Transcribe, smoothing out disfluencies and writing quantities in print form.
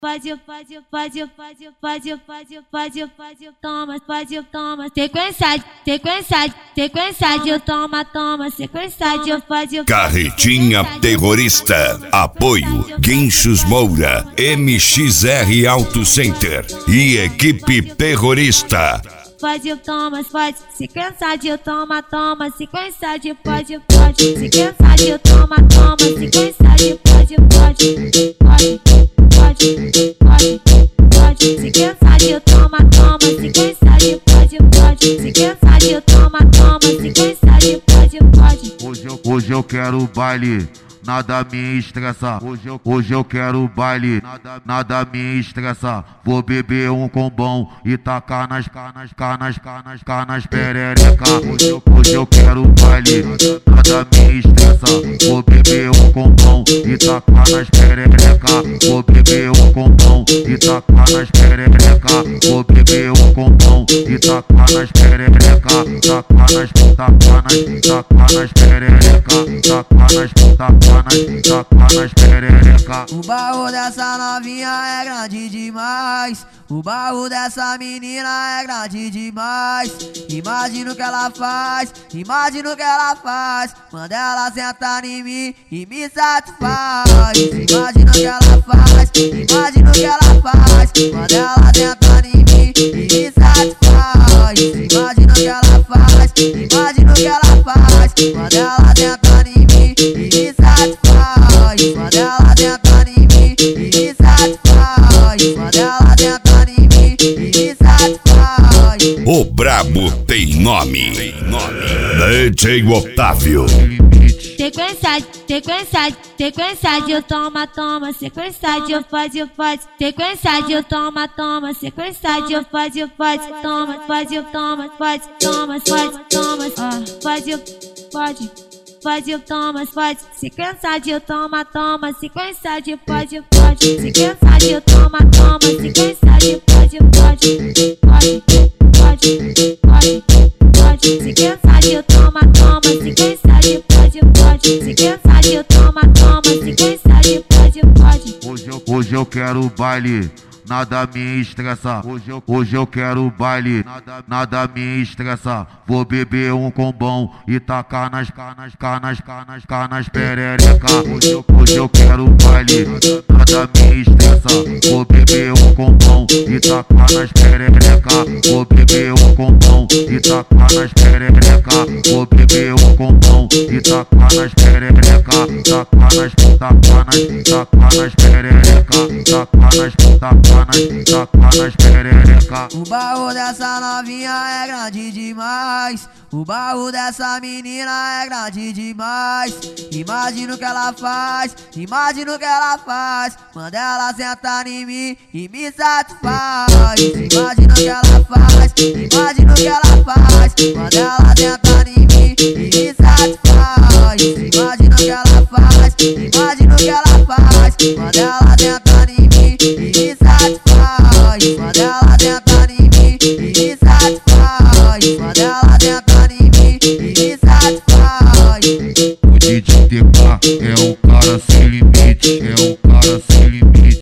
toma, sequência de toma, sequência de Carretinha Terrorista. Apoio Guinchos Moura, MXR Auto Center e Equipe Terrorista. Toma, sequência de toma, sequência de pode, sequência de toma, sequência de pode, sequência de toma, sequência de pode, sequência de toma, sequência de pode. Hoje eu quero baile, nada me estressa. Hoje eu quero baile, nada me estressa. Vou beber um combão e tacar nas perereca. Hoje eu quero baile, nada me estressa. Vou beber um combão e tacar nas perereca. Vou beber um combão e tacar nas perereca. Vou beber um combão e tacar nas perereca. Tacar nas perereca. Tacar nas perereca. O baú dessa novinha é grande demais. O baú dessa menina é grande demais. Imagina o que ela faz, quando ela senta em mim e me satisfaz. Imagina o que ela faz, quando ela senta em mim e me satisfaz. Imagina o que ela faz, quando ela senta em mim e me satisfaz. Quando ela senta em mim e me satisfaz. Quando ela senta em mim e me satisfaz. O brabo tem nome. DJ Otávio. Sequência de toma, sequência de pode, sequência de toma, sequência de pode, toma, sequência de toma, sequência de pode, sequência de toma, sequência de pode, sequência de toma, sequência de pode, sequência de toma, sequência de pode. Hoje eu quero baile, nada me estressa. Hoje eu quero baile, nada me estressa. Vou beber um combão e tacar nas perereca. Hoje eu quero baile, nada me estressa. Vou beber um combão e tacar nas perereca. Vou beber um combão e tacar nas perereca. Vou beber um combão e tacar nas perereca. Tacar nas perereca. Tacar nas perereca. O baú dessa novinha é grande demais. O baú dessa menina é grande demais. Imagina o que ela faz, quando ela senta em mim e me satisfaz. Imagina o que ela faz, quando ela senta em mim e me satisfaz. Imagina o que ela faz, quando ela